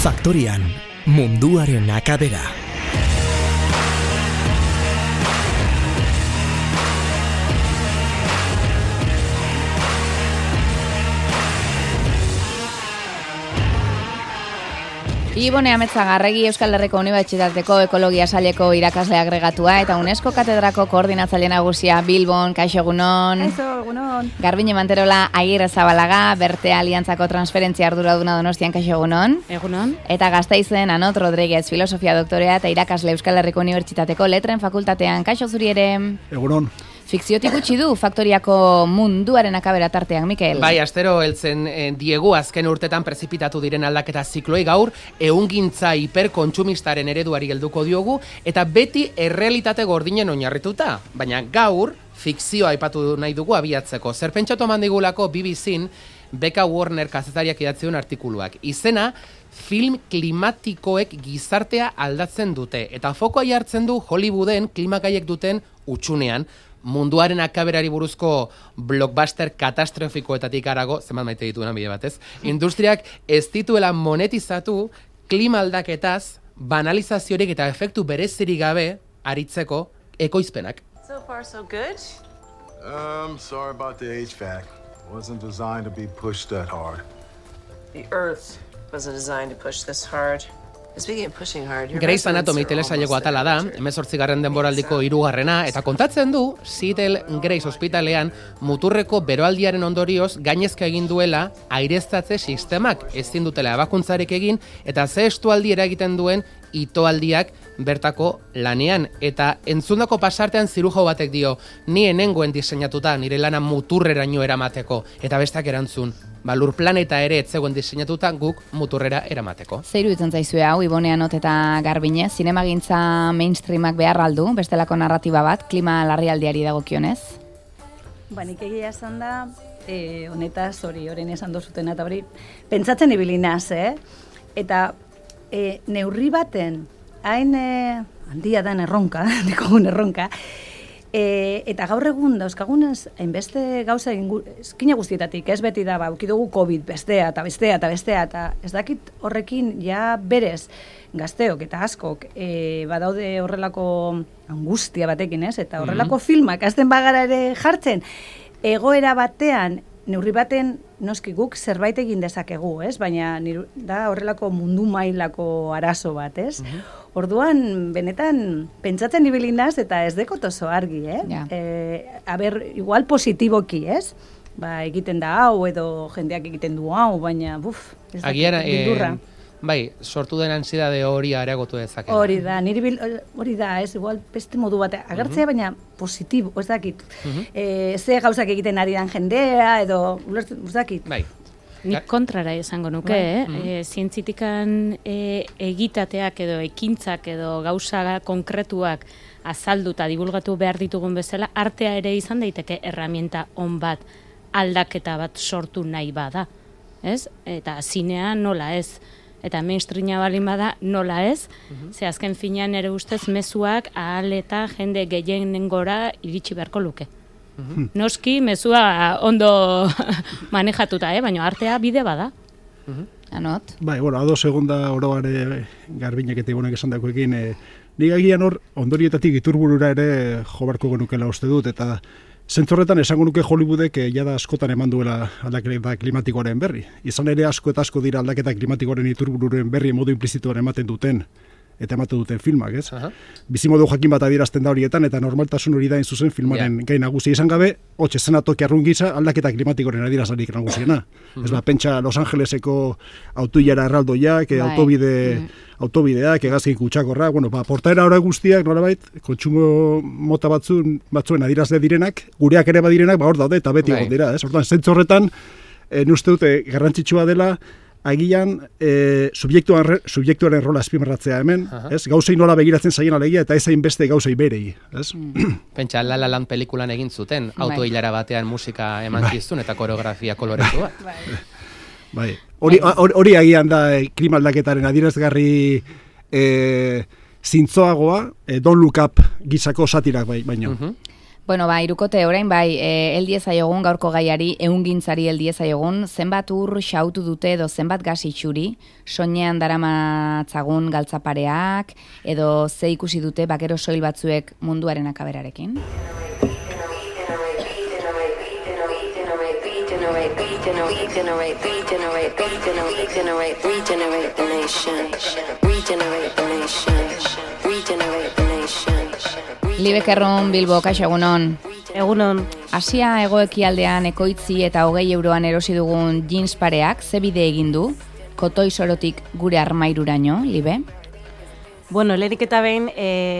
Faktorian, munduaren akabera. Ibone Ametzagarregi Euskal Herriko Unibertsitateko Ekologia Saileko irakasle agregatua eta UNESCO katedrako koordinatzaile nagusia Bilbon, kaixo egunon. Kaixo egunon. Garbine Manterola Agirrezabalaga, Berte Aliantzako transferentzia arduraduna Donostian, kaixo egunon. Egunon. Eta Gasteizen Anot Rodríguez, filosofia doktorea eta irakasle Euskal Herriko Unibertsitateko Letren Fakultatean, kaixo zuri ere. Egunon. Fikziotik utzi du Faktoriako munduaren akabera tartean, Mikel. Bai, astero heltzen diegu azken urtetan prezipitatu diren aldaketa zikloi gaur, ehungintza hiperkontsumistaren ereduari helduko diogu, eta beti errealitate gordinen oinarrituta. Baina gaur, fikzioa aipatu nahi dugu abiatzeko. Zer pentsatu eman digulako BBC-n, Becca Warner kazetariak idatzi duen artikuluak. Izena, film klimatikoek gizartea aldatzen dute, eta fokoa jartzen du Hollywooden klimakaiek duten utxunean, munduaren akaberari buruzko blockbuster katastrofikoetatik arago, zenbat maite dituen bide batez, industriak ez dituela monetizatu klima aldaketaz, banalizaziorik eta efektu berezirik gabe aritzeko ekoizpenak. So far so good? Sorry about the HVAC. Wasn't designed to be pushed that hard. The Earth wasn't designed to push this hard. Speaking of pushing hard, Grey's Anatomy telesaileko atala da, 18. denboraldiko 3. eta kontatzen du Seattle Grace ospitalean muturreko beroaldiaren ondorioz gainezka egin duela aireztatze sistemak ezin dutela ebakuntzarik egin eta ze estualdi eragiten duen itoaldiak bertako lanean. Eta entzundako pasartean zirujo batek dio, ni enengoen diseinatuta nire lana muturreraino eramateko, eta bestak erantzun. Lur planeta ere etzegoen diseinatuta guk muturrera eramateko. Zeiru itzen zaizue hau, Ibone Anot eta Garbine, zinemagintza mainstreamak behar aldu, bestelako narratiba bat, klima larrialdiari dagokionez? Nik egia esan da, honetaz hori esan dozuten eta hori, pentsatzen ibilinaz, Eta neurri baten, hain handia den erronka, dikogun erronka, eta gaur egun dauzkagunez, hainbeste gauza eskina guztietatik, ez beti da, ukidugu COVID, bestea, eta ez dakit horrekin ja berez gazteok eta askok badaude horrelako angustia batekin, ez? Eta horrelako filmak azten bagara ere jartzen, egoera batean, neurri baten noski guk zerbait egin dezakegu, ez? Baina da horrelako mundu mailako arazo bat, ez? Orduan, benetan, pentsatzen ibilinaz eta ez dekot oso argi, igual positiboki, ez? Egiten da hau edo jendeak egiten du hau, baina, ez da bildurra. Bai, sortu den ansiedade hori areagotu dezake. Hori da, ez, igual beste modu bat agertzea, baina positibo, ez dakit. Ze gauzak egiten ari dan jendea, edo, ez dakit. Bai. Nik kontrara esango nuke, zientzitikan egitateak edo ekintzak edo gauza konkretuak azalduta divulgatu behar ditugun bezala, artea ere izan daiteke erramienta on bat, aldaketa bat sortu nahi bada, ez? Eta zinea nola ez? Eta mainstreama balin bada nola ez, ze azken finean ere ustez mezuak ahal eta jende gehienengora iritsi beharko luke. Noski, mezua ondo manejatuta, baina artea bide bada. Anot? Bai, ados segunda oroare Garbinek eta Ibonek esan dakoekin, nik agian hor ondorietatik iturburura ere jobarko genukela uste dut, eta zentzorretan esango nuke Hollywoodek jada askotan eman duela aldaketa klimatikoaren berri. Izan ere asko eta asko dira aldaketa klimatikoaren iturbururen berri modu implizituan ematen duten filmak, ez? Bizimodu jakin bat adierazten da horietan, eta normaltasun hori da zuzen filmaren gai nagusia izan gabe, hotxe zenatoki arrungitza aldaketa klimatikoaren adierazlarik nagusiena. Ez pentsa Los Angeleseko autoiara erraldoiak, autobideak, egazkin kutsakorrak, portaera hori guztiak, nolabait, kontsumo mota batzuen adierazle direnak, gureak ere badirenak, hor daude, eta beti egon dira, ez? Hortan, zentzu horretan, uste dute garrantzitsua dela, agian subjektuaren rola azpimarratzea hemen, ez? Gauzei nola begiratzen zaien alegia eta ezain beste gauzei berei, ez? Pentsa, La La Land pelikulan egin zuten, autohilara batean musika eman ziztun eta koreografia koloretu bat. Bai. Hori agian da klima aldaketaren adierazgarri zintzoagoa, Don't Look Up gizako satirak baino. Bueno, irukote orain heldiezaiogun gaurko gaiari, ehungintzari heldiezaiogun, zenbat ur xautu dute edo zenbat gas itxuri, soinean daramatzagun galtzapareak, edo ze ikusi dute bakero soil batzuek munduaren akaberarekin? Libekerron Bilbo, kaixo egunon. Egunon. Asia hegoekialdean ekoitzi eta 20 euroan erosi dugun jeans pareak, ze bide egin du? Kotoi sorotik gure armairuraino, Libe? Bueno, lehenik eta behin,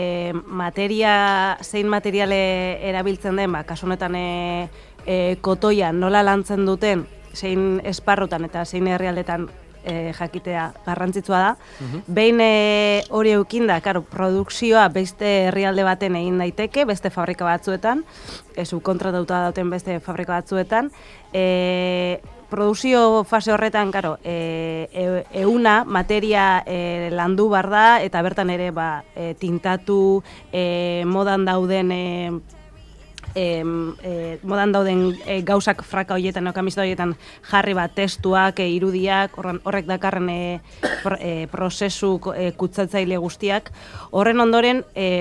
zein materiale erabiltzen den, kasu honetan kotoia nola lantzen duten, zein esparrutan eta zein herrialdetan jakitea garrantzitsua da. Behin hori eukinda, produkzioa beste herrialde baten egin daiteke, beste fabrika batzuetan, subkontratatuta dauten beste fabrika batzuetan. Produkzio fase horretan, euna materia landu bar da, eta bertan ere tintatu modan dauden gauzak fraka horietan, kamizta horietan jarri testuak, irudiak, horrek dakarren prozesu kutsatzaile guztiak. Horren ondoren,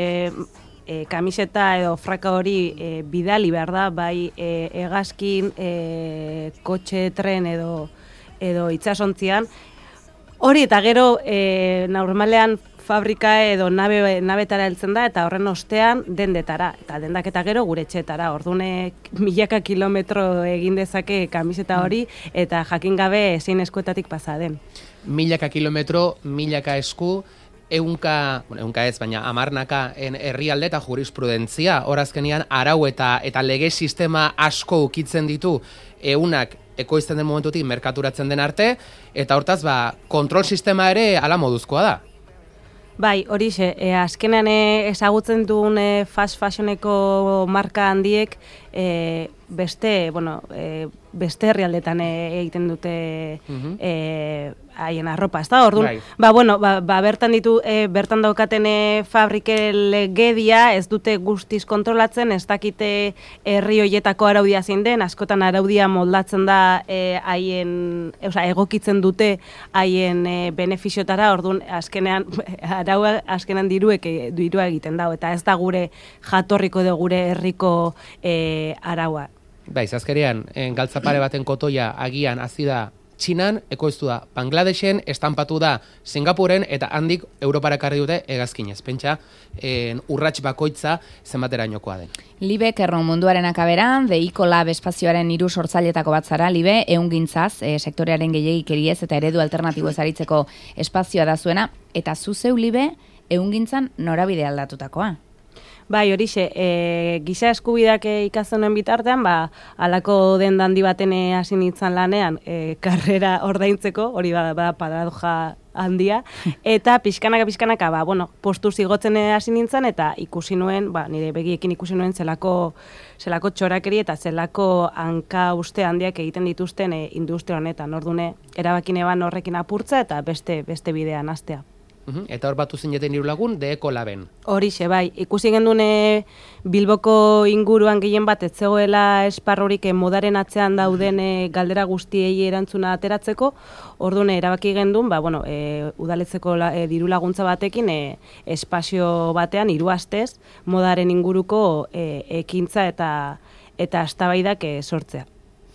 kamiseta edo fraka hori bidali behar da, bai hegazkin, kotxe, tren edo itsasontzian. Hori eta gero normalean fabrika edo nabetara heltzen da, eta horren ostean dendetara, eta dendak eta gero gure etxeetara. Orduan milaka kilometro egin dezake kamiseta hori, eta jakin gabe zein eskuetatik pasa den. Milaka kilometro, milaka esku, ehunka ez, baina 10 herrialde eta jurisprudentzia. Horazkenean arau eta lege sistema asko ukitzen ditu ehunak ekoizten den momentutik merkaturatzen den arte, eta hortaz kontrol sistema ere hala moduzkoa da. Bai, horixe, azkenean ezagutzen duen fast fashioneko marka handiek beste herrialdetan egiten dute haien arropa, ez da? Orduan, bertan daukaten fabrikel gedia ez dute guztiz kontrolatzen, ez dakite herri hoietako araudia zein den, askotan araudia moldatzen da egokitzen dute haien benefiziotara, orduan azkenean dirua egiten dago, eta ez da gure jatorriko edo gure herriko araua. Bai, azkenean, galtzapare baten kotoia agian hasi da Txinan, ekoiztu da Bangladesen, estampatu da Singapuren, eta handik Europara karri dute hegazkinez. Pentsa, urrats bakoitza zenbaterainokoa den. Libe, Kerron munduaren akaberan, The Ecolab espazioaren 3 sortzailetako bat zara, Libe, ehungintzaz, sektorearen gehiegikeriez eta eredu alternatibo ezaritzeko espazioa da zuena, eta zuzeu, Libe, ehungintzan norabide aldatutakoa. Bai, horixe, giza eskubidak ikasten bitartean, alako den handi baten hasi nintzen lanean, karrera ordaintzeko, hori bada paradoja handia, eta pixkanaka, postu zigotzen hasi nintzen, eta ikusi nuen, nire begiekin ikusi nuen zelako txorakeri eta zelako hanka uste handiak egiten dituzten industria honetan. Ordune, erabakine horrekin apurtza eta beste bidean hastea. Eta hor batu zineten 3 lagun, The Ecolaben. Horixe, bai. Ikusi gendune Bilboko inguruan gehien bat ez zegoela esparrorik modaren atzean dauden galdera guztiei erantzuna ateratzeko. Orduan erabaki gendun, udaletzeko diru laguntza batekin espazio batean 3 astez modaren inguruko ekintza eta eztabaidak sortzea.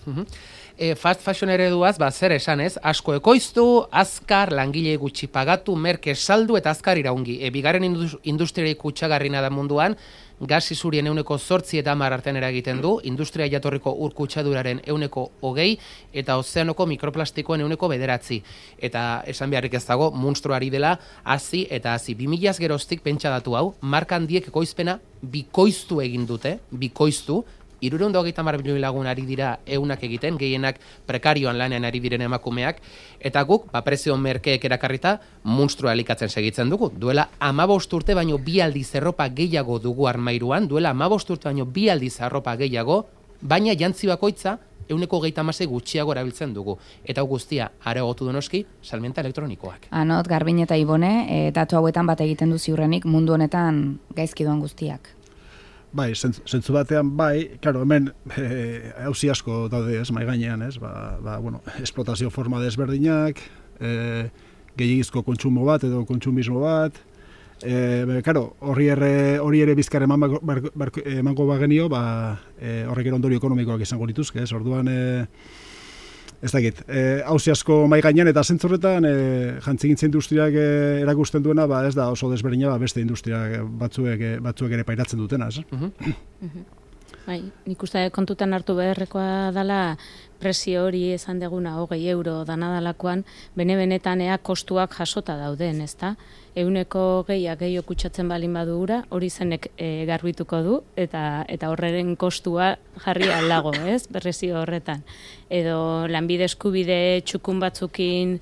Fast fashion ereduaz, zer esan ez, asko ekoiztu, azkar, langile gutxi pagatu, merke saldu eta azkar iraungi. Bigarren industriari kutsagarrina da munduan, gas izurien 8% eta 10% artean eragiten du, industria jatorriko ur kutsaduraren 20% eta ozeanoko mikroplastikoen 9%. Eta esan beharrik ez dago, monstruari dela, hazi 2000 geroztik pentsa datu hau, marka handiek ekoizpena bikoiztu egin dute, 330 milioi lagun ari dira eunak egiten, gehienak prekarioan lanean ari diren emakumeak, eta guk, prezio merkeek erakarrita, monstrua elikatzen segitzen dugu. Duela 15 urte baino 2 aldiz arropa gehiago dugu armairuan, duela 15 urte baino 2 aldiz arropa gehiago, baina jantzi bakoitza 130 gutxiago erabiltzen dugu. Eta guztia areagotu donoski salmenta elektronikoak. Anot, Garbin eta Ibone, datu hauetan bat egiten du ziurrenik mundu honetan gaizki doan guztiak. Bai, zentzu batean bai, claro, hemen auzi asko daude ez, mai gainean, ez, bueno, esplotazio forma desberdinak, gehiagizko kontsumo bat edo kontsumismo bat, claro, hori ere bizkar emango bagenio, horrek ere ondorio ekonomikoak izango lituzke, ez, orduan, ez dakit, hauzi asko mai gainean eta zentzorretan jantzigintza industriak erakusten duena, ez da oso desberdina beste industria batzuek ere pairatzen dutena, ez? Bai, nik uste kontutan hartu beharrekoa dela presio hori esan deguna 20 euro danadalakoan, benetan ea kostuak jasota dauden, ezta? 100 gehiago kutsatzen balin badu ura, hori zenek garbituko du, eta horreren kostua jarri alago, ez? Presio horretan. Edo lanbide eskubide txukun batzukin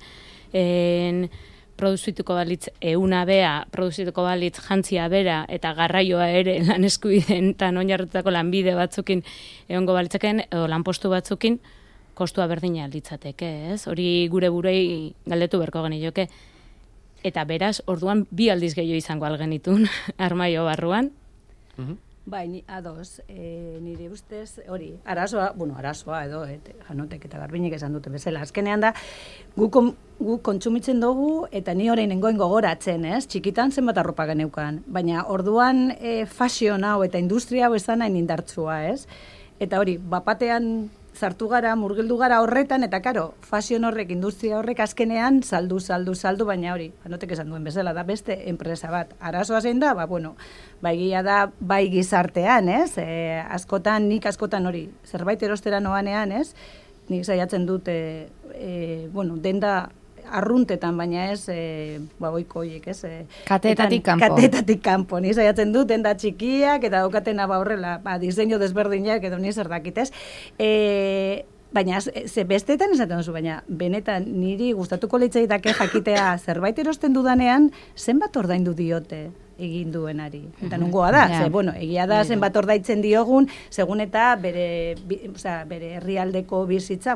produzituko balitz euna bea, produzituko balitz jantzia bera, eta garraioa ere lan eskubideen eta oinarritutako lanbide batzukin egongo balitzeken, edo lanpostu batzukin, kostua berdina litzateke, ez? Hori gure burei galdetu berko genioke. Eta beraz, orduan 2 aldiz gehiago izango algenitun armaio barruan. Bai, ados, nire ustez, hori, arazoa edo, janotek eta garbinek esan dute bezala. Azkenean da, gu kontsumitzen dugu, eta ni orain nengoen gogoratzen, ez? Txikitan zenbat arropa geneukan. Baina orduan fashion hau eta industria hau esan nahi indartsua, ez? Eta hori, bapatean sartu gara, murgildu gara horretan, eta karo, fashion horrek, industria horrek azkenean saldu, baina hori, janotek esan duen bezala, da beste enpresa bat. Arazoa zein da, egia da, bai gizartean, ez? Nik askotan hori, zerbait erostera noanean, ez? Nik saiatzen dut, denda arruntetan, baina ez, oikoiek, ez? Kateetatik kanpo. Kateetatik kanpo, ni saiatzen dut, denda txikiak, eta daukatena horrela, diseinu desberdinak, edo ni zer dakit, ez? Baina, besteetan esaten duzu, baina, benetan, niri gustatuko litzaidake jakitea zerbait erosten dudanean, zenbat ordaindu diote egin duenari. Eta nungoa da, egia da zenbat ordaitzen diogun, segun eta bere herrialdeko bizitza,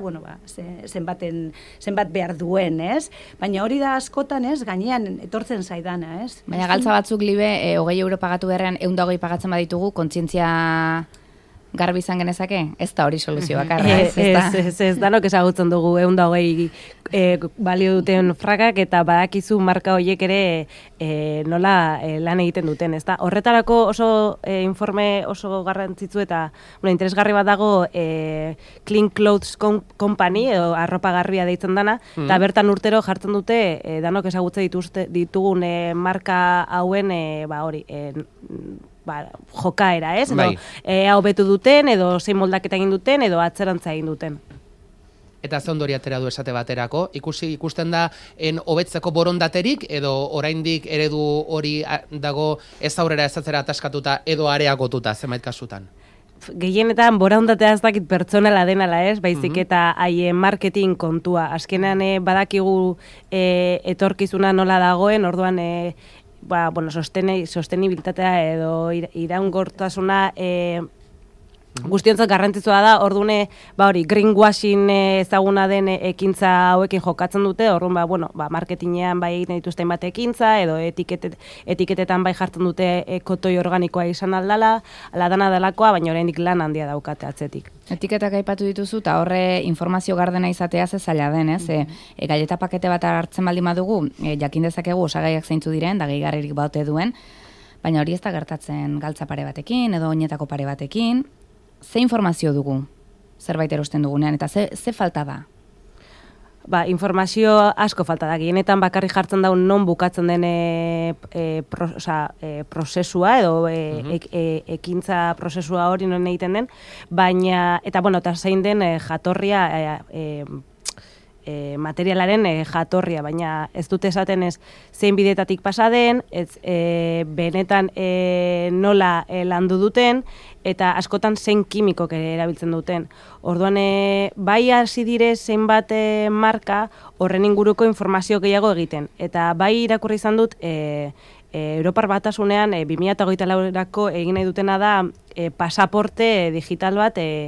zenbat behar duen, ez? Baina hori da askotan, ez, gainean etortzen zaidana, ez? Baina galtza batzuk libe, 20 euro pagatu beharrean, 120 pagatzen baditugu, kontzientzia garbi izan genezake? Ez da hori soluzio bakarra, ez danok ezagutzen dugu 120 balio duten fragak, eta badakizu marka horiek ere nola lan egiten duten, ez da? Horretarako oso informe oso garrantzitsu eta interesgarri bat dago Clean Clothes Company, edo arropa garbia deitzen dana, eta bertan urtero jartzen dute danok ezagutzen ditugun marka hauen jokaera, ez? Edo, hau betu duten, edo zein moldaketa egin duten, edo atzerantza egin duten. Eta ze ondori atera du esate baterako? Ikusten da hobetzeko borondaterik, edo oraindik eredu hori dago ez aurrera ez atzera ataskatuta, edo areagotuta, zenbait kasutan? Gehienetan borondatea ez dakit pertsonala denala, ez? Baizik eta haien marketing kontua. Azkenean badakigu etorkizuna nola dagoen, orduan sostenibilitatea edo iraungortasuna guztiontzat garrantzitsua da, ordune, greenwashing ezaguna den ekintza hauekin jokatzen dute, orduan, marketingean bai egiten dituzten bat ekintza, edo etiketetan bai jartzen dute kotoi organikoa izan aldala, dana delakoa, baina oraindik lan handia daukate atzetik. Etiketak aipatu dituzu, eta horre informazio gardena izatea ze zaila den, ez? Galleta pakete bat hartzen baldin badugu, jakin dezakegu osagaiak zeintzu diren, da gehigarririk baute duen, baina hori ez da gertatzen galtza pare batekin, edo oinetako pare batekin. Ze informazio dugu zerbait erosten dugunean, eta ze falta da? Informazio asko falta da. Gehienetan bakarrik jartzen daun non bukatzen den prozesua, edo ekintza prozesua hori non egiten den, baina, eta zein den jatorria, materialaren jatorria, baina ez dute esaten ez zein bidetatik pasa den, benetan nola landu duten, eta askotan zein kimikok erabiltzen duten. Orduan, bai hasi dire zeinbat marka horren inguruko informazio gehiago egiten. Eta bai irakurri izan dut, Europar Batasunean 2024 egin nahi dutena da pasaporte digital bat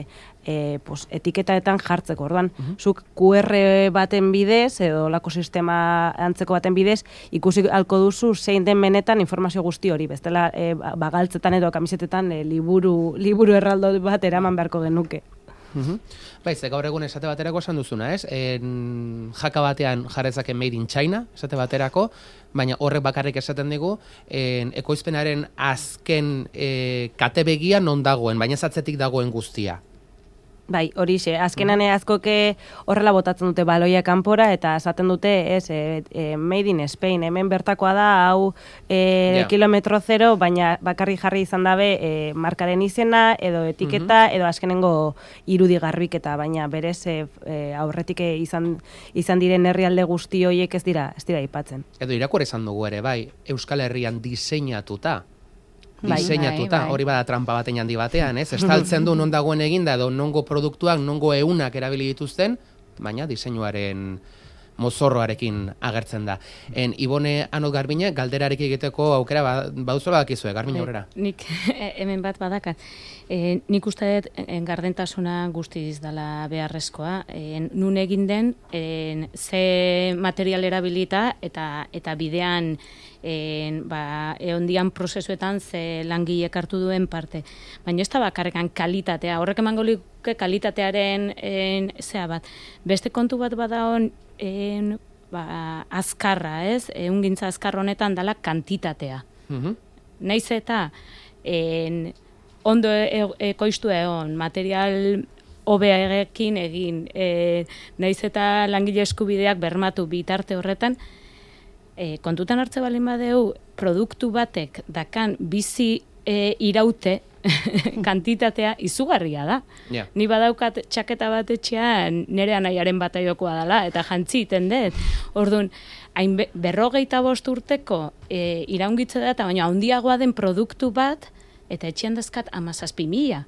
pues, etiketaetan jartzeko. Orduan, zuk QR baten bidez, edo lako sistema antzeko baten bidez, ikusi halko duzu zein den benetan informazio guzti hori. Bestela, bagaltzetan edo kamisetetan liburu erraldo bat eraman beharko genuke. Baiz, gaur egun esate baterako esan duzuna, ez? Jaka batean jarrezake made in China, esate baterako, baina horrek bakarrik esaten digu, ekoizpenaren azken katebegia non dagoen, baina zatzetik dagoen guztia. Bai, horixe, azkenan askoke horrela botatzen dute baloia kanpora eta esaten dute, made in Spain, hemen bertakoa da, hau kilometro zero, baina bakarri jarri izan dabe markaren izena, edo etiketa, edo azkenengo irudi garbiketa, baina berez aurretik izan diren herrialde guzti horiek ez dira aipatzen. Edo irakur esan dugu ere, bai, Euskal Herrian diseinatuta, hori bada trampa baten handi batean, ez? Estaltzen du non dagoen eginda edo nongo produktuak, nongo eunak erabili dituzten, baina diseinuaren mozorroarekin agertzen da. Ibone Anot Garbine, galderarik egiteko aukera baduzola dakizue, Garbine aurrera. Nik hemen bat badakat. Nik uste dut gardentasuna guztiz dela beharrezkoa. Nun egin den, ze material erabilita eta bidean eondian prozesuetan ze langilek hartu duen parte. Baina ez da bakarrekan kalitatea. Horrek emango likuke kalitatearen zea bat. Beste kontu bat badaon azkarra, ez? Ehungintza azkar honetan dela kantitatea. Naiz eta ondo ekoiztu egon, material hobearekin egin, naiz eta langile eskubideak bermatu bitarte horretan, kontutan hartze balin badeu, produktu batek dakan bizi iraute kantitatea izugarria da. Ni badaukat txaketa bat etxean nire anaiaren bataiokoa dela, eta jantzi iten dut. Orduan, 55 urteko iraungitze da, eta baina handiagoa den produktu bat, eta etxean dazkat 17.000.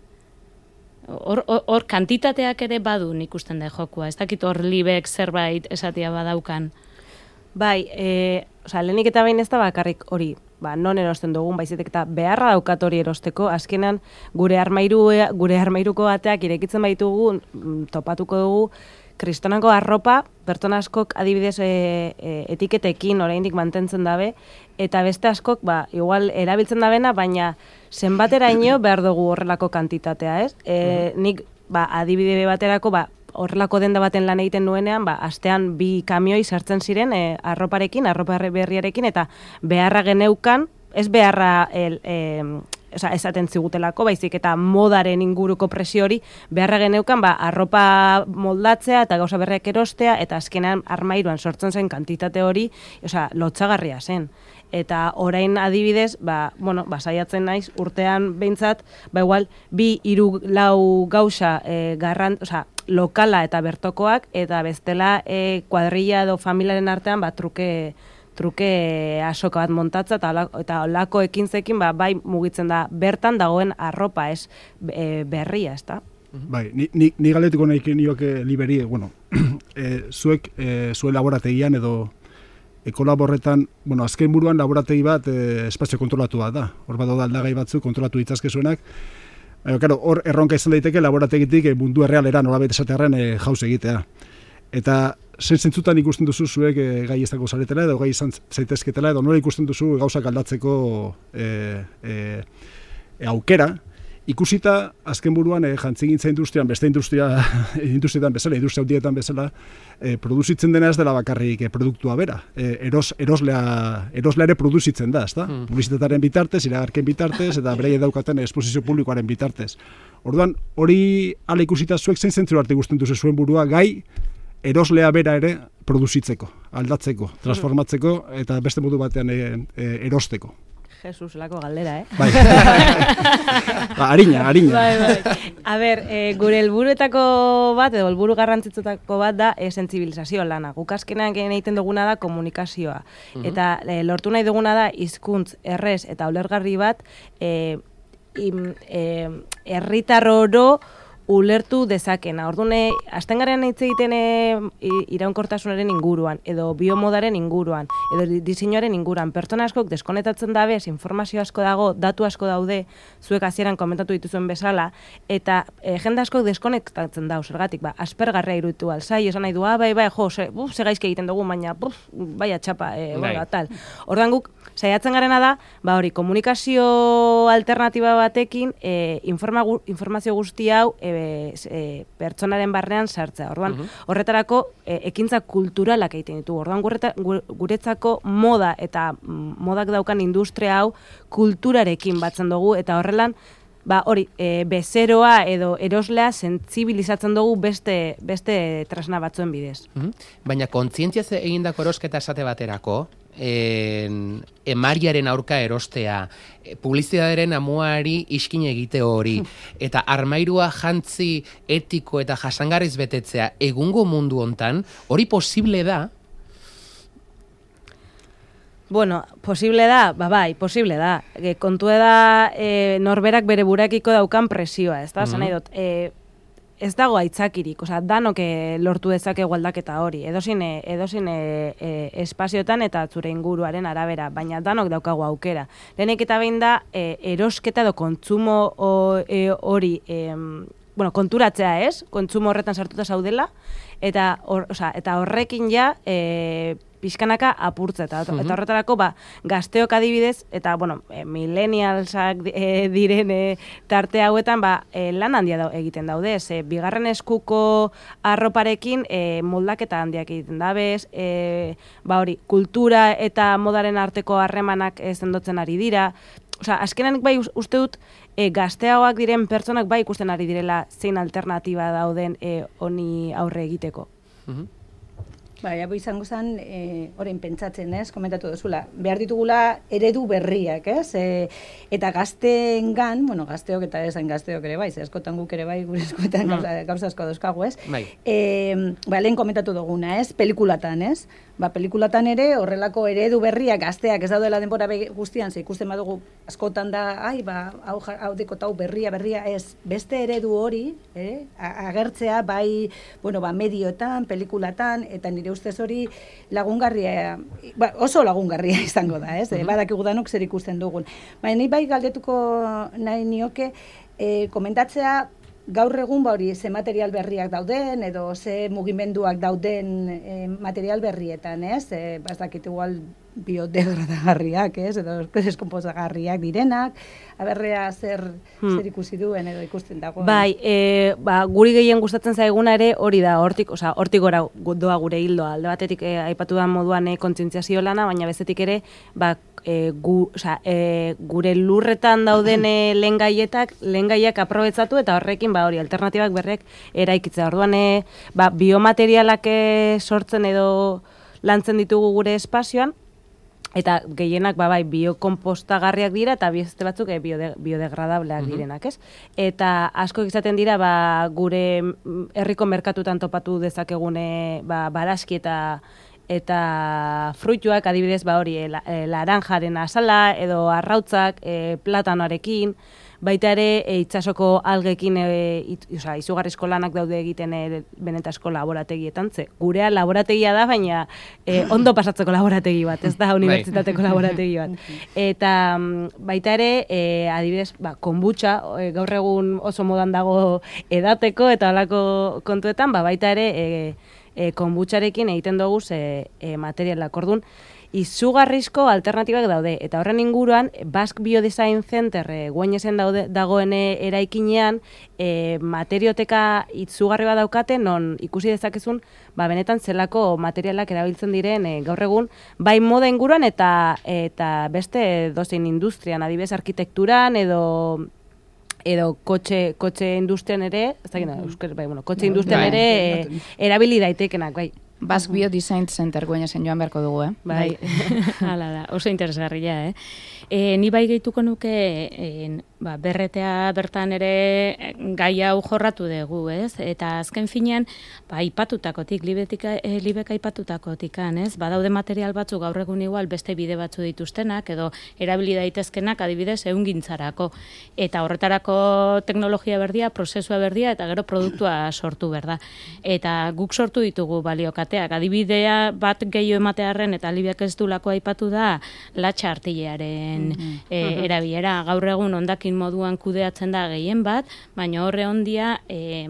Hor kantitateak ere badu ikusten da jokua. Ez dakit hor libek zerbait esatia badaukan. Bai, lehenik eta behin ez da bakarrik hori, non erosten dugun, baizetek eta beharra daukat hori erosteko, azkenan gure armairuko bateak irekitzen baitugu, topatuko dugu, kristonako arropa, pertsona askok adibidez etiketekin oraindik mantentzen dabe, eta beste askok, igual erabiltzen dabena, baina zenbateraino behar dugu horrelako kantitatea, ez? Nik, adibide baterako, horrelako denda baten lan egiten nuenean, astean 2 kamioi sartzen ziren arropa berriarekin, eta beharra geneukan, ez beharra esaten zigutelako, baizik eta modaren inguruko presio hori, beharra geneukan, arropa moldatzea eta gauza berriak erostea, eta azkenean armairuan sortzen zen kantitate hori, lotxagarria zen. Eta orain adibidez, saiatzen naiz, urtean behintzat, igual, 2-3 gauza lokala eta bertokoak, eta bestela kuadrilla edo familiaren artean truke asoka bat montatza, eta olako ekintzekin bai mugitzen da bertan dagoen arropa, ez berria, ez da? Bai, ni galetuko nahi nioke liberi, zuek zuen laborategian edo ekolaborretan, azken buruan laborategi bat espazio kontrolatu bat da. Hor bat da aldagai batzuk kontrolatu ditzazkezuenak. Hor erronka izan daiteke laborategitik mundu errealera nolabait esatearen jauz egitea. Eta zentzutan ikusten duzu zuek gai ez dago zaretela edo gai izan zaitezketela edo nola ikusten duzu gauzak aldatzeko aukera. Ikusita, azken buruan, jantzigintza industrian, beste industrietan bezala, industria handietan bezala, produzitzen dena ez dela bakarrik produktua bera. Eroslea ere produzitzen da, ezta? Publizitataren bitartez, iragarken bitartez, eta bereie daukaten esposizio publikoaren bitartez. Orduan, hori ala ikusita zuek zein zentzu arte ikusten duzu zuen burua gai eroslea bera ere produzitzeko, aldatzeko, transformatzeko, eta beste modu batean erosteko. Jesus, lako galdera, Bai. Arina. Bai. Gure helburuetako bat, edo helburu garrantzitsutako bat da sentsibilizazio lana. Guk azkenean egiten duguna da komunikazioa. Eta lortu nahi duguna da hizkuntz errez eta ulergarri bat herritar oro ulertu dezakena. Orduan, hasten garen hitz egiten iraunkortasunaren inguruan, edo biomodaren inguruan, edo diseinuaren inguruan. Pertsona askok deskonektatzen dabez, informazio asko dago, datu asko daude, zuek hasieran komentatu dituzuen bezala, eta jende askok deskonektatzen dau, zergatik, aspergarria iruditu alzai, esan nahi du, bai, ze gaizki egiten dugu, baina, bai atxapa, tal. Orduan guk, saiatzen garena da, hori, komunikazio alternatiba batekin, informazio guzti hau, pertsonaren barnean sartzea. Orduan, horretarako ekintza kulturalak egiten ditu. Orduan, guretzako moda eta modak daukan industria hau kulturarekin batzen dugu, eta horrelan, bezeroa edo eroslea sentzibilizatzen dugu beste tresna batzuen bidez. Baina kontzientziaz egindako erosketa esate baterako, emariaren aurka erostea, publizitatearen amuari iskin egite hori, eta armairua jantzi etiko eta jasangarriz betetzea egungo mundu hontan, hori posible da? Bueno, posible da, bai, posible da. Kontua da norberak bere burakiko daukan presioa, ez da? Zan nahi dut, ez dago aitzakirik, danok lortu dezakegu aldaketa hori, edozein espaziotan eta zure inguruaren arabera, baina danok daukagu aukera. Lehenik eta behin da, erosketa edo kontsumo hori, konturatzea ez, kontsumo horretan sartuta zaudela, eta horrekin ja, pixkanaka apurtza, eta horretarako gazteok adibidez, eta millennialsak diren tarte hauetan lan handia egiten daude, bigarren eskuko arroparekin moldaketa handiak egiten dabez, hori, kultura eta modaren arteko harremanak sendotzen ari dira, azkenan uste dut gazteagoak diren pertsonak ikusten ari direla zein alternatiba dauden honi aurre egiteko. Hau izango zen, orain pentsatzen, komentatu duzula, behar ditugula eredu berriak, eta gazteengan, gazteok eta esan gazteok ere bai, askotan guk ere bai, gure eskuetan gauza asko dauzkagu, lehen komentatu duguna, pelikulatan, pelikulatan ere horrelako eredu berriak gazteak ez daudela denbora guztian, ikusten badugu askotan da, hau dekotau berria, ez, beste eredu hori, agertzea, bai, medioetan, pelikulatan, eta nire ustez hori lagungarria, oso lagungarria izango da, badakigu danok zer ikusten dugun. Baina bai galdetuko nahi nioke, komentatzea, gaur egun ze material berriak dauden, edo ze mugimenduak dauden material berrietan, ez dakit igual biodegradagarriak, edo deskomposagarriak direnak, aberrea zer ikusi duen edo ikusten dago. Bai, guri gehien gustatzen zaiguna ere hori da, hortik gora doa gure hildoa. Alde batetik aipatu da moduan kontzientziazio lana, baina bestetik ere gure lurretan dauden lehengaiak aprobetsatu eta horrekin hori alternatibak berrek eraikitzea. Orduan biomaterialak sortzen edo lantzen ditugu gure espazioan, eta gehienak biokompostagarriak dira eta beste batzuk biodegradableak direnak, ez? Eta asko izaten dira gure herriko merkatutan topatu dezakegune baraski eta fruituak, adibidez laranjaren azala edo arrautzak, platanoarekin, baita ere itsasoko algekin izugarrizko lanak daude egiten benetazko laborategietan, gurea laborategia da, baina ondo pasatzeko laborategi bat, ez da unibertsitateko laborategi bat. Eta baita ere, adibidez, konbutxa, gaur egun oso modan dago edateko eta halako kontuetan, baita ere konbutxarekin egiten dugu materialak. Orduan, izugarrizko alternatibak daude, eta horren inguruan, Basque Biodesign Center Guainesen dagoen eraikinean, materioteka izugarri bat daukate, non ikusi dezakezun, benetan zelako materialak erabiltzen diren gaur egun, bai moda inguruan eta beste dozein industrian, adibidez arkitekturan edo kotxe industrian ere, kotxe industrian ere erabili daitekenak, bai. Basque Biodesign Center Guainesen joan beharko dugu, Bai, hala da, oso interesgarria, Ni bai gehituko nuke berretea bertan ere gai hau jorratu dugu, ez? Eta azken finean, aipatutakotik, libek aipatutakotikan, ez? Badaude material batzuk gaur egun igual beste bide batzu dituztenak, edo erabili daitezkenak adibidez ehungintzarako. Eta horretarako teknologia berdia, prozesua berdia, eta gero produktua sortu berda. Eta guk sortu ditugu baliokateak. Adibidea bat gehiago ematearren, eta libek ez dulako aipatu da, latxa artillearen erabilera. Gaur egun hondakin moduan kudeatzen da gehien bat, baina horre ondia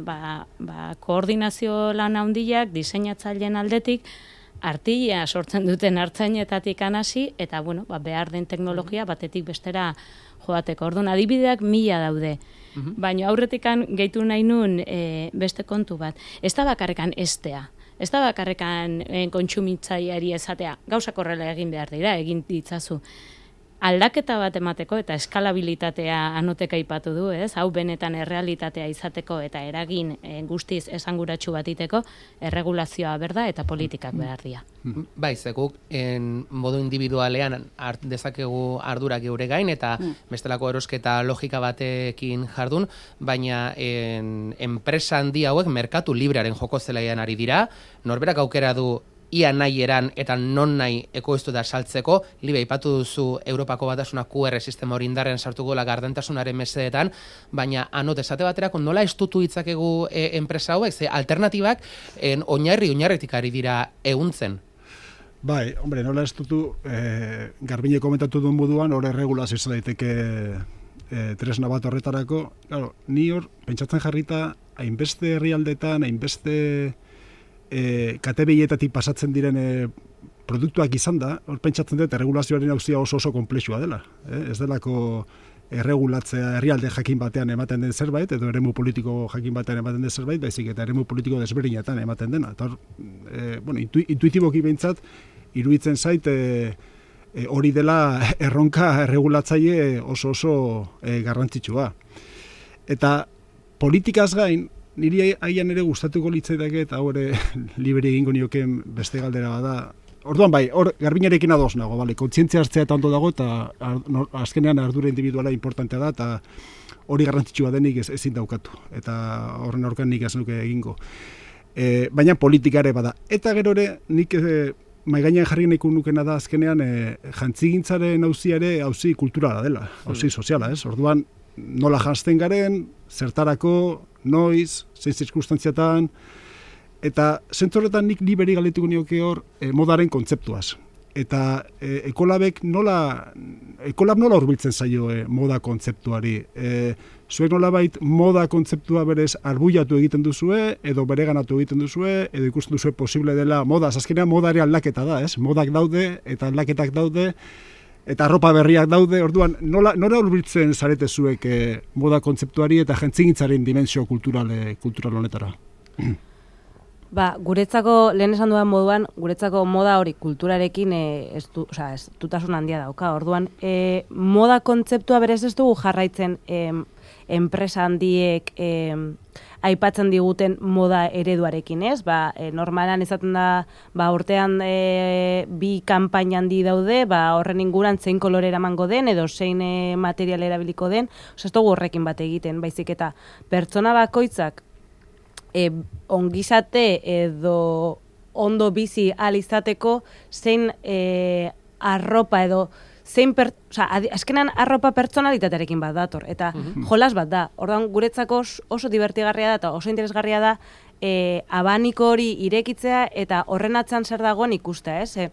koordinazio lan handiak diseinatzaileen aldetik artillea sortzen duten hartzainetatik hasi eta behar den teknologia batetik bestera joateko. Orduan adibideak 1000 daude. Baina aurretikan gehitu nahi nun beste kontu bat. Ez da bakarrekan estea. Ez da bakarrekan kontsumitzaileari esatea. Gauzak horrela egin behar dira, egin ditzazu. Aldaketa bat emateko eta eskalabilitatea anotek aipatu du, ez? Hau benetan errealitatea izateko eta eragin guztiz esanguratsu bat iteko, erregulazioa berda eta politikak behar dira. Bai, zeguk modu individualean dezakegu ardurak geure gain eta bestelako erosketa logika batekin jardun, baina enpresa handi hauek merkatu librearen joko zelaian ari dira, norberak aukera du ia nahi eran eta non nahi ekoiztu da saltzeko, libe ipatu duzu Europako Batasuna QR sistema hori indarren sartuko la gardentasunaren mesedetan, baina anot esate baterako nola estutu hitzakegu enpresa hauek, ze alternatibak oinarritik ari dira ehuntzen. Bai, hombre, nola estutu, Garbine komentatu duen moduan, hor erregulazio izan daiteke tresna bat horretarako. Claro, ni hor, pentsatzen jarrita, hainbeste herrialdetan, hainbeste katebehietatik pasatzen diren produktuak izan da, hor pentsatzen dut erregulazioaren auzia oso konplexua dela. Ez delako erregulatzea herrialde jakin batean ematen den zerbait, edo eremu politiko jakin batean ematen den zerbait, baizik eta eremu politiko desberdinetan ematen dena. Eta hor, intuitiboki behintzat, iruditzen zait hori dela erronka erregulatzaile oso garrantzitsua. Eta politikaz gain, niri haian ere gustatuko litzaidake eta hori liberi egingo nioken beste galdera bada. Orduan bai, hor Garbinarekin ados nago, bale, kontzientzia hartzea eta ondo dago eta azkenean ardura individuala importantea da eta hori garrantzitsua denik ezin daukatu. Eta horren aurkan nik ez nuke egingo. Baina politika ere bada. Eta gero ere nik mai gainean jarri nahiko nukena da azkenean jantzigintzaren auzia ere auzi kulturala dela, auzi soziala, ez? Orduan nola janzten garen, zertarako, noiz, zein zirkunstantziatan, eta zentzorretan nik liberi galdetuko nioke hor modaren kontzeptuaz. Eta ekolab nola hurbiltzen zaio moda kontzeptuari. Zuek nolabait moda kontzeptua berez arbuiatu egiten duzue, edo bereganatu egiten duzue, edo ikusten duzue posible dela moda. Azkenean modare aldaketa da, ez? Modak daude eta aldaketak daude, eta arropa berriak daude, orduan, nola hurbiltzen zarete zuek moda kontzeptuari eta jantzigintzaren dimensio kultural honetara? Guretzako, lehen esan dudan moduan, guretzako moda hori kulturarekin ez dutasun handia dauka. Orduan, moda kontzeptua berez ez dugu jarraitzen enpresa handiek aipatzen diguten moda ereduarekin, ez? Normalan izaten da, urtean bi kanpaina handi daude, horren inguran zein kolore eramango den, edo zein material erabiliko den, ez dugu horrekin bat egiten, baizik eta pertsona bakoitzak ongizate edo ondo bizi ahal izateko zein arropa edo azkenan arropa pertsonalitatearekin bat dator, eta jolas bat da. Orduan guretzako oso divertigarria da eta oso interesgarria da abaniko hori irekitzea eta horren atzean zer dagoen ikustea, ez?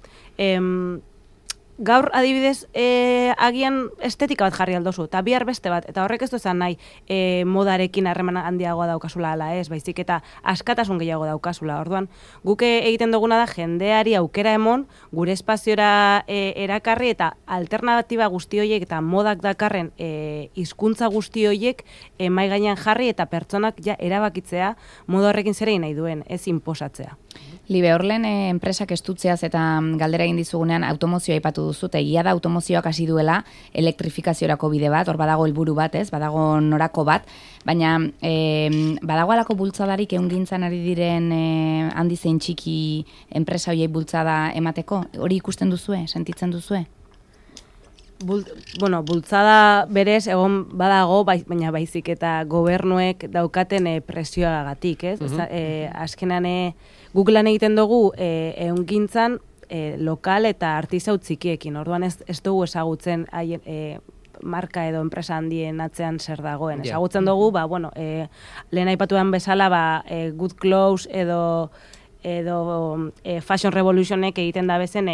Gaur adibidez agian estetika bat jarri aldozu, eta bihar beste bat, eta horrek ez du esan nahi modarekin harreman handiagoa daukazula ala ez, baizik eta askatasun gehiago daukazula. Orduan, guk egiten duguna da jendeari aukera emon, gure espaziora erakarri eta alternatiba guzti horiek eta modak dakarren hizkuntza guzti horiek mai gainean jarri eta pertsonak ja erabakitzea moda horrekin zer egin nahi duen, ez inposatzea. Libe, horlen enpresak estutzeaz eta galdera egin dizugunean automozioa aipatu duzu, eta egia da automozioak hasi duela elektrifikaziorako bide bat, hor badago helburu bat, ez, badago norako bat, baina badago alako bultzadarik ehungintzan ari diren handi zein txiki enpresa horiei bultzada emateko, hori ikusten duzue, sentitzen duzue? bultzada berez egon badago, baina baizik eta gobernuek daukaten presioagatik, ez? Azkenan guk lan egiten dugu ehungintzan lokal eta artisau txikiekin. Orduan ez dugu ezagutzen marka edo enpresa handien atzean zer dagoen. Ezagutzen dugu, lehen aipatuan bezala, Good Clothes edo Fashion Revolutionek egiten da bezen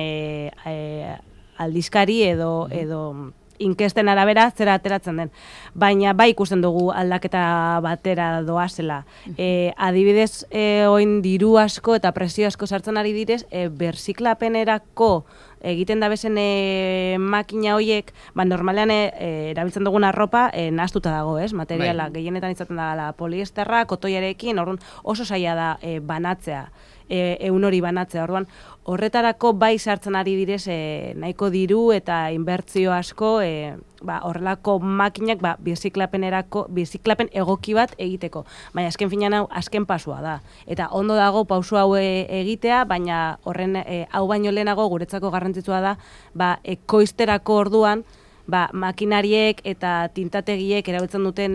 aldizkari edo inkesten arabera zera ateratzen den. Baina ikusten dugu aldaketa batera doazela. Adibidez, oin diru asko eta presio asko sartzen ari direz, berziklapenerako egiten da bezen makina hoiek, normalean erabiltzen dugun arropa nahaztuta dago, ez? Materiala, gehienetan izaten da poliesterra, kotoiarekin, orduan oso zaila da banatzea. Ehun hori banatzea, orduan horretarako bai sartzen ari direz nahiko diru eta inbertzio asko horrelako makinak birziklapen egoki bat egiteko. Baina azken finean azken pasua da. Eta ondo dago pausu hau egitea, baina horren hau baino lehenago guretzako garrantzitsua da ekoizterako orduan makinariek eta tintategiek erabiltzen duten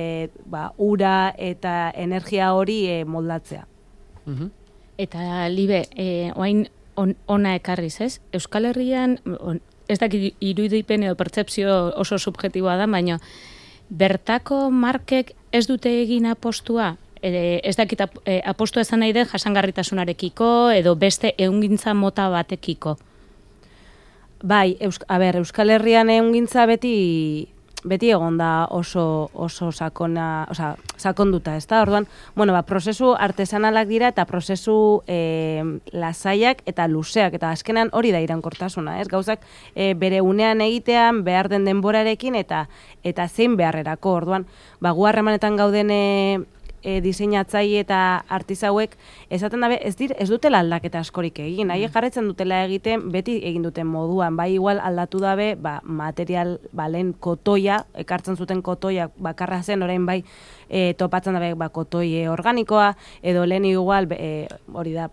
ura eta energia hori moldatzea. Eta, Libe, oain ona ekarriz, ez? Euskal Herrian, ez dakit irudipen edo pertzepzio oso subjetiboa da, baina bertako markek ez dute egin apostua? Ez dakit apostua esan nahi den jasangarritasunarekiko edo beste ehungintza mota batekiko? Bai, Euskal Herrian ehungintza beti egon da oso sakonduta, ez da? Orduan, prozesu artesanalak dira eta prozesu lasaiak eta luzeak, eta azkenan hori da iraunkortasuna, ez? Gauzak bere unean egitean, behar den denborarekin eta zein beharrerako, orduan, gu harremanetan gauden diseinatzaile eta artisauek esaten dabe ez dutela aldaketa askorik egin. Haiek jarraitzen dutela egiten, beti egin duten moduan. Igual aldatu dabe, material, lehen kotoia, ekartzen zuten kotoia bakarra zen, orain topatzen dabe kotoi organikoa, edo lehen igual, hori da,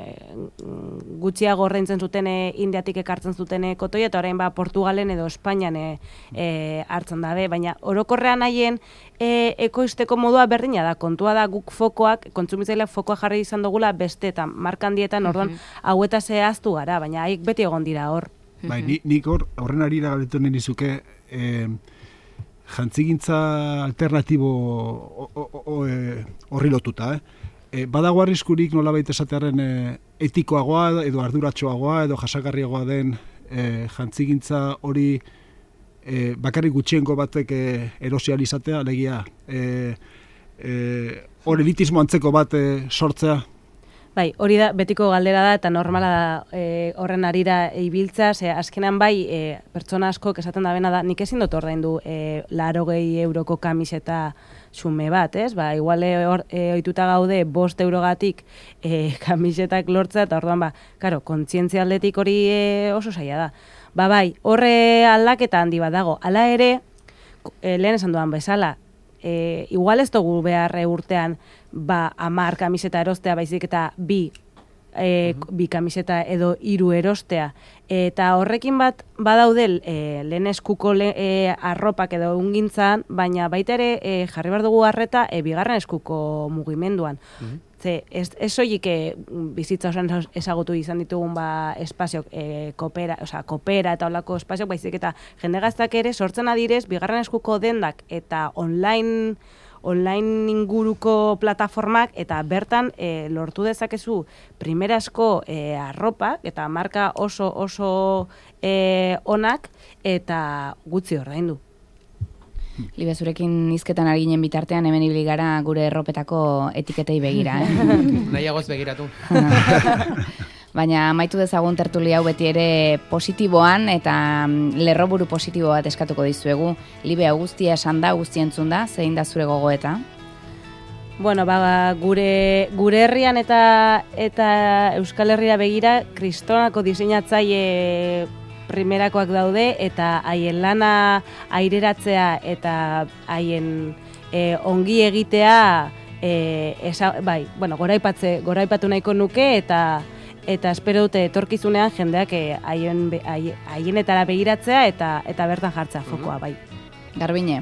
gutxiago ordaintzen zuten Indiatik ekartzen zuten kotoia, eta orain Portugalen edo Espainian hartzen dabe, baina orokorrean haien ekoizteko modua berdina da, kontua da guk fokoak, kontsumitzaileak fokoa jarri izan dugula besteetan, marka handietan, orduan haueta zehaztu gara, baina haik beti egon dira hor. Nik horren arira galetu nahi nizuke, jantzigintza alternatibo horri lotuta, badago arriskurik nolabait esatearen etikoagoa edo arduratxoagoa edo jasagarriagoa den jantzigintza hori bakarrik gutxiengo batek erosializatea, alegia hor elitismo antzeko bat sortzea? Bai, hori da, betiko galdera da, eta normala da horren arira ibiltza, azkenan pertsona asko esaten da bena da, nik ezin dut ordaindu 80 euroko kamiseta xume bat, ez? Igual ohituta gaude 5 eurogatik kamisetak lortza, eta orduan, kontzientzia aldetik hori oso zaila da. Horre aldaketa handi bat dago. Hala ere, lehen esan duan bezala, igual ez dugu behar urtean 10 kamiseta erostea, baizik eta 2 kamiseta edo 3 erostea. Eta horrekin badaude lehen eskuko arropak edo ungintzan, baina baita ere jarri behar dugu harreta bigarren eskuko mugimenduan. Ez soilik bizitza osoan ezagutu izan ditugun espaziok, kopera eta olako espaziok, baizik eta jende gaztak ere sortzen adirez, bigarren eskuko dendak eta online inguruko plataformak, eta bertan lortu dezakezu primerasko arropak eta marka oso onak eta gutxi ordaindu. Libe, zurekin hizketan ari ginen bitartean, hemen ibili gara gure erropetako etiketei begira, Nahiagoz begiratu. Baina amaitu dezagun tertuli hau beti ere positiboan eta lerroburu positibo bat eskatuko dizuegu. Libe, guztia esan da, guztia entzun da, zein da zure gogoeta? Gure herrian eta Euskal Herria begira, kristonako diseinatzaile primerakoak daude, eta haien lana aireratzea eta haien ongi egitea goraipatu nahiko nuke, eta eta espero dute etorkizunean jendeak haienetara begiratzea eta bertan jartzea fokoa, bai. Garbine.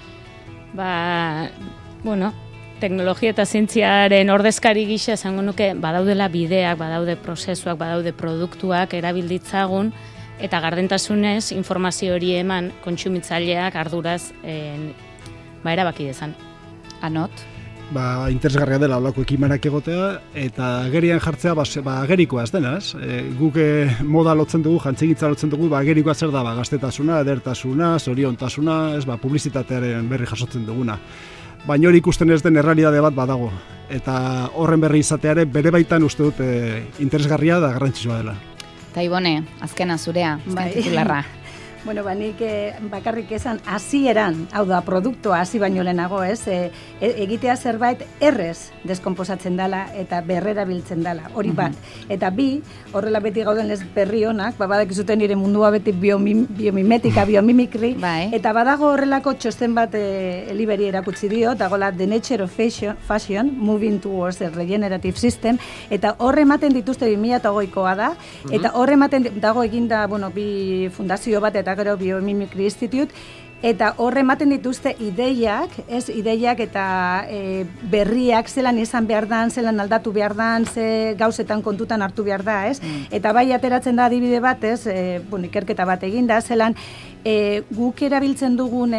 Bueno, teknologia eta zientziaren ordezkari gisa esango nuke badaudela bideak, badaude prozesuak, badaude produktuak erabilditzagun eta gardentasunez informazio hori eman kontsumitzaileak arduraz erabaki dezan. Anot? Interesgarria dela olako ekimenak egotea, eta agerian jartzea agerikoa ez denaz. Guk moda lotzen dugu, jantzigintza lotzen dugu, agerikoa zer da, gaztetasuna, edertasuna, zoriontasuna, publizitatearen berri jasotzen duguna. Baina hori ikusten ez den errealitate bat badago. Eta horren berri izateare bere baitan uste dut interesgarria da garrantzitsua dela. Ta Ibone, azkena zurea, azken titularra. Bueno, nik bakarrik esan hasieran, hau da, produktua hasi baino lehenago, egitea zerbait errez deskonposatzen dela eta berrera biltzen dela, hori bat. Eta bi, horrela beti gauden ez berri honak, badakizuten nire mundua beti biomimetika, biomimikri, eta badago horrelako txosten bat Liberi erakutsi dio, dagoela The Nature of Fashion, Moving Towards a Regenerative System, eta horre ematen dituzte 2008koa da, eta horre ematen dago eginda, bi fundazio bat, eta gero Biomimicry Institute, eta horre ematen dituzte ideiak eta berriak zelan izan behar dan, zelan aldatu behar dan, ze gauzetan kontutan hartu behar da, Eta bai ateratzen da adibide bat, ikerketa bat eginda, zelan guk erabiltzen dugun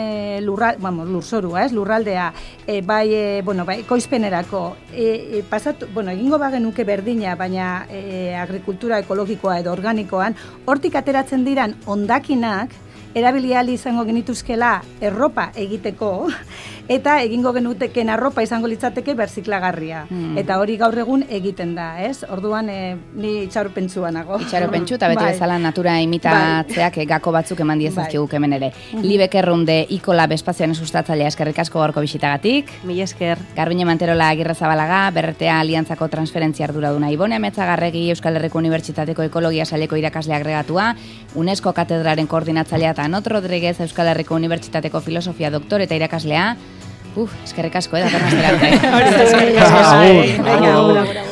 lurraldea, ekoizpenerako, egingo bagenuke berdina, baina agrikultura ekologikoa edo organikoan, hortik ateratzen diran hondakinak, erabili ahal izango genituzkela erropa egiteko, eta egingo genuteken arropa izango litzateke berziklagarria. Eta hori gaur egun egiten da, Orduan, ni itxaropentsuan nago. Itxaropentsu, eta beti bezala natura imitatzeak gako batzuk eman diezazkiguk hemen ere. Libek Errunde, Ikolab espazioan sustatzailea, eskerrik asko gaurko bisitagatik. Mila esker. Garbine Manterola Agirrezabalaga, Berretea Aliantzako transferentzia arduraduna. Ibone Ametxagarregi, Euskal Herriko Unibertsitateko Ekologia Saileko irakasle agregatua, UNESCO katedraren koordinatzailea eta Anot Rodriguez, Euskal Herriko Unibertsitateko filosofia doktor eta irakaslea. Eskerrik asko, datorren astera arte. Eskerrik asko.